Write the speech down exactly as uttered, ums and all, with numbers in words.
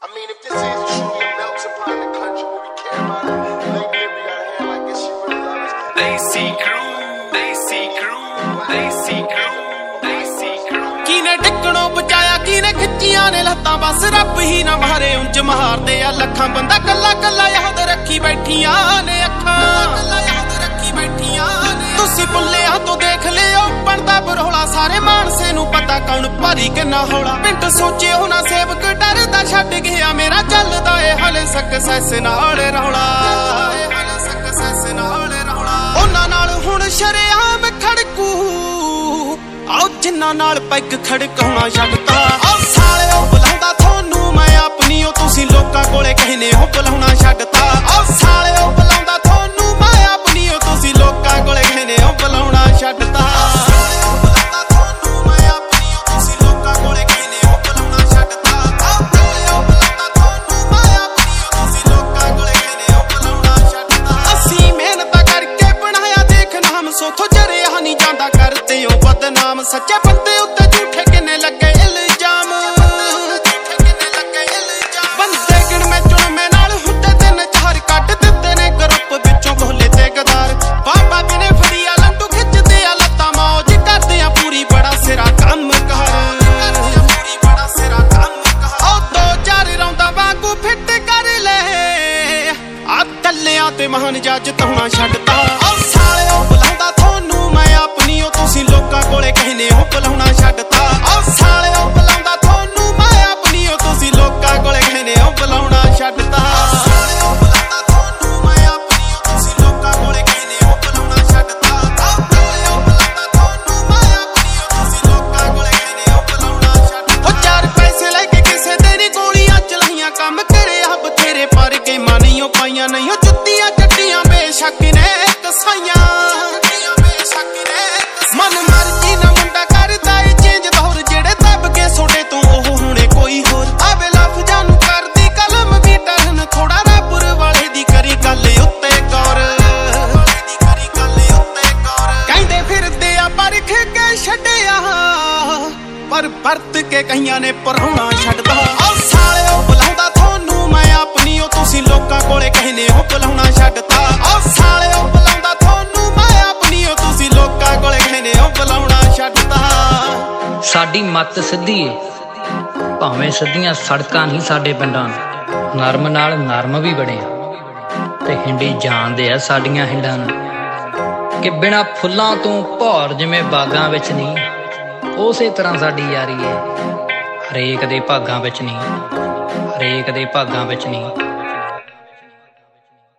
I mean, if this is truly a melting pot in the country where we care about it, Lady Liberty got a hand like this, she really loves us. They see crew, they see crew, they see crew, they see crew. ਕਿਨੇ ਡਿੱਕਣੋਂ ਬਚਾਇਆ ਕਿਨੇ ਖਿੱਚੀਆਂ ਨੇ ਲੱਤਾਂ ਬਸ ਰੱਬ ਹੀ ਨਾ ਮਾਰੇ ਉਂਝ ਮਾਰਦੇ ਆ ਲੱਖਾਂ ਬੰਦਾ ਕੱਲਾ ਕੱਲਾ ਯਾਦ ਰੱਖੀ ਬੈਠੀਆਂ ਨੇ ਅੱਖਾਂ ਕੱਲਾ ਯਾਦ ਰੱਖੀ ਬੈਠੀਆਂ ਨੇ ਤੁਸੀਂ ਭੁੱਲਿਆ ਤੋਂ ਦੇਖ ਲਿਓ ਬਣਦਾ ਬਰੋਲਾ ਸਾਰੇ ਮਾਨਸੇ ਨੂੰ ਪਤਾ ਕੌਣ ਭਾਰੀ ਕਿੰਨਾ ਹੌਲਾ ਪਿੰਡ ਸੋਚੇ ਹੋਣਾ ਸੇਵਕ ਡਰਦਾ ਛੱਡ ਗਿਆ ਮੇਰਾ ਚੱਲਦਾ ਏ ਹਲੇ ਸਕਸੈਸ ਨਾਲ ਰੌਲਾ ਹਲੇ ਸਕਸੈਸ ਨਾਲ ਰੌਲਾ ਉਹਨਾਂ ਨਾਲ ਹੁਣ ਸ਼ਰੇਆਮ ਖੜਕੂ ਆਓ ਜਿੰਨਾਂ ਨਾਲ ਪੈਗ ਖੜਕਾਉਣਾ ਛੱਡਤਾ ਆਓ ਸਾਲਿਓ ਬੁਲਾਉਂਦਾ ਤੁਹਾਨੂੰ ਮੈਂ ਆਪਣੀ ਉਹ ਤੁਸੀਂ ਲੋਕਾਂ ਕੋਲੇ ਕਹਿੰਦੇ ਹੋ ਬੁਲਾਉਣਾ ਛੱਡਤਾ ਆਓ ਸਾਲਿਓ ਬੁਲਾਉਂਦਾ ਤੁਹਾਨੂੰ ਮੈਂ ਆਪਣੀ ਉਹ ਤੁਸੀਂ ਲੋਕਾਂ ਕੋਲੇ ਕਹਿੰਦੇ ਹੋ ਬੁਲਾਉਣਾ ਛੱਡਤਾ ਸਾਲਿਓ ਬੁਲਾਉਂਦਾ ਤੁਹਾਨੂੰ ਮੈਂ ਆਪਣੀ ਉਹ ਤੁਸੀਂ ਲੋਕਾਂ ਕੋਲੇ ਕਹਿੰਦੇ ਹੋ ਬੁਲਾਉਣਾ ਛੱਡਤਾ ਆਓ ਸਾਲਿਓ ਬੁਲਾਉਂਦਾ ਤੁਹਾਨੂੰ ਮੈਂ ਆਪਣੀ ਉਹ ਤੁਸੀਂ ਲੋਕਾਂ ਕੋਲੇ ਕਹਿੰਦੇ ਹੋ ਬੁਲਾਉਣਾ ਛੱਡਤਾ ਅਸੀਂ ਮਿਹਨਤ ਕਰਕੇ ਬਣਾਇਆ ਦੇਖ ਨਾਮ ਸੋਥੋਂ ਜਰਿਆ ਨਹੀਂ ਜਾਂਦਾ ਕਰਦੇ ਹੋ ਬਦਨਾਮ ਸੱਚੇ ਬੰਦੇ ਉੱਤੇ ਝੂਠੇ ਕਿੰਨੇ ਲੱਗੇ ਇਲਜ਼ਾਮ ਬੰਦੇ ਗਿਣ ਮੈਂ ਚੁਣਵੇਂ ਨਾਲ ਹੁੰਦੇ ਤਿੰਨ ਚਾਰ ਕੱਢ ਦਿੱਤੇ ਨੇ ਗਰੁੱਪ ਵਿੱਚੋਂ ਗੋਲੇ ਤੇ ਗਦਾਰ ਬਾਬਾ ਕਿਨੇ ਫੜੀਆ ਲੰਡੂ ਖਿੱਚਦੇ ਆ ਲੱਤਾਂ ਮੌਜ ਕਰਦੇ ਆ ਪੂਰੀ ਬੜਾ ਸਿਰਾ ਕੰਮ ਕਰ ਪੂਰੀ ਬੜਾ ਸਿਰਾ ਕੰਮ ਕਰ ਉਹ ਦੋ ਚਾਰ ਰੌਂਦਾ ਵਾਂਗੂ ਫਿੱਟ ਕਰ ਲੈ ਆ ਕੱਲਿਆਂ ਤੇ ਮਹਾਨ ਜੱਜ ਤਾਉਣਾ ਛੱਡਤਾ ਉਹ ਸਾਲਿਓ ਬੁਲਾਉਂਦਾ ਤੁਹਾਨੂੰ ਮੈਂ ਆਪਣੀ ਉਹ ਤੁਸੀਂ ਲੋਕਾਂ ਕੋਲੇ ਕਹਿੰਦੇ ਹੋ ਬੁਲਾਉਣਾ ਛੱਡਤਾ ਉਹ ਸਾਲਿਓ ਬੁਲਾਉਂਦਾ ਤੁਹਾਨੂੰ ਮੈਂ ਆਪਣੀ ਉਹ ਤੁਸੀਂ ਲੋਕਾਂ ਕੋਲੇ ਕਹਿੰਦੇ ਹੋ ਬੁਲਾਉਣਾ ਛੱਡਤਾ ਸਾਲਿਓ ਬੁਲਾਉਂਦਾ ਤੁਹਾਨੂੰ ਮੈਂ ਆਪਣੀ ਉਹ ਤੁਸੀਂ ਲੋਕਾਂ ਕੋਲੇ ਕਹਿੰਦੇ ਹੋ ਬੁਲਾਉਣਾ ਛੱਡਤਾ ਉਹ ਸਾਲਿਓ ਬੁਲਾਉਂਦਾ ਤੁਹਾਨੂੰ ਮੈਂ ਆਪਣੀ ਉਹ ਤੁਸੀਂ ਲੋਕਾਂ ਕੋਲੇ ਕਹਿੰਦੇ ਹੋ ਬੁਲਾਉਣਾ ਛੱਡਤਾ ਉਹ ਚਾਰ ਪੈਸੇ ਲੈ ਕੇ ਕਿਸੇ ਦੇ ਨੀ ਗੋਲੀਆਂ ਚਲਾਈਆਂ ਕੰਮ ਕਰਿਆ ਬਥੇਰੇ ਪਰ ਗੇਮਾਂ ਨਹੀਂ ਉਹ ਪਾਈਆਂ ਨਹੀਂ ਉਹ ਜੁੱਤੀਆਂ ਚੱਟੀਆਂ ਬੇਸ਼ੱਕ ਨੇ ਕਸਾਈਆਂ ਮਨ ਮਰਜੀ ਨਾ ਮੁੰਡਾ ਕਰਦਾ ਏ ਚੇਂਜ ਦੌਰ ਜਿਹੜੇ ਦੱਬ ਕੇ ਸੋਡੇ ਤੋਂ ਉਹ ਹੁਣੇ ਕੋਈ ਹੋਰ ਆਵੇ ਲਫ਼ਜ਼ਾਂ ਨੂੰ ਕਰਦੀ ਕਲਮ ਵੀ ਟਰਨ ਥੋੜਾ ਰਾਪੁਰ ਵਾਲੇ ਦੀ ਕਰੀ ਗੱਲ ਉੱਤੇ ਗੌਰ ਦੀ ਕਰੀ ਗੱਲ ਉੱਤੇ ਗੌਰ ਕਹਿੰਦੇ ਫਿਰਦੇ ਆ ਪਰਖ ਕੇ ਛੱਡਿਆ ਪਰ ਵਰਤ ਕੇ ਕਈਆਂ ਨੇ ਪਰਾਉਣਾ ਛੱਡਦਾ ਆਹ ਸਾਲਿਓ ਬੁਲਾਉਂਦਾ ਤੁਹਾਨੂੰ ਮੈਂ ਆਪਣੀ ਉਹ ਤੁਸੀਂ ਲੋਕਾਂ ਕੋਲੇ ਕਹਿੰਦੇ ਹੋ ਬੁਲਾਉਣਾ ਛੱਡਤਾ ਆਹ ਸਾਲਿਓ ਬੁਲਾਉਂਦਾ ਤੁਹਾਨੂੰ ਮੈਂ ਆਪਣੀ ਉਹ ਤੁਸੀਂ ਲੋਕਾਂ ਕੋਲੇ ਕਹਿੰਦੇ ਹੋ ਬੁਲਾਉਣਾ ਛੱਡਤਾ ਸਾਡੀ ਮੱਤ ਸਿੱਧੀ ਏ ਭਾਵੇਂ ਸਿੱਧੀਆਂ ਸੜਕਾਂ ਨਹੀਂ ਸਾਡੇ ਪਿੰਡਾਂ ਨਰਮ ਨਾਲ ਨਰਮ ਵੀ ਬੜੇ ਆ ਤੇ ਹਿੰਡੀ ਜਾਣਦੇ ਆ ਸਾਡੀਆਂ ਹਿੰਡਾਂ ਨੂੰ ਕਿ ਬਿਨਾਂ ਫੁੱਲਾਂ ਤੋਂ ਭੌਰ ਜਿਵੇਂ ਬਾਗਾਂ ਵਿੱਚ ਨਹੀਂ ਉਸੇ ਤਰ੍ਹਾਂ ਸਾਡੀ ਯਾਰੀ ਏ ਹਰੇਕ ਦੇ ਭਾਗਾਂ ਵਿੱਚ ਨਹੀਂ ਹਰੇਕ ਦੇ ਭਾਗਾਂ ਵਿੱਚ ਨਹੀਂ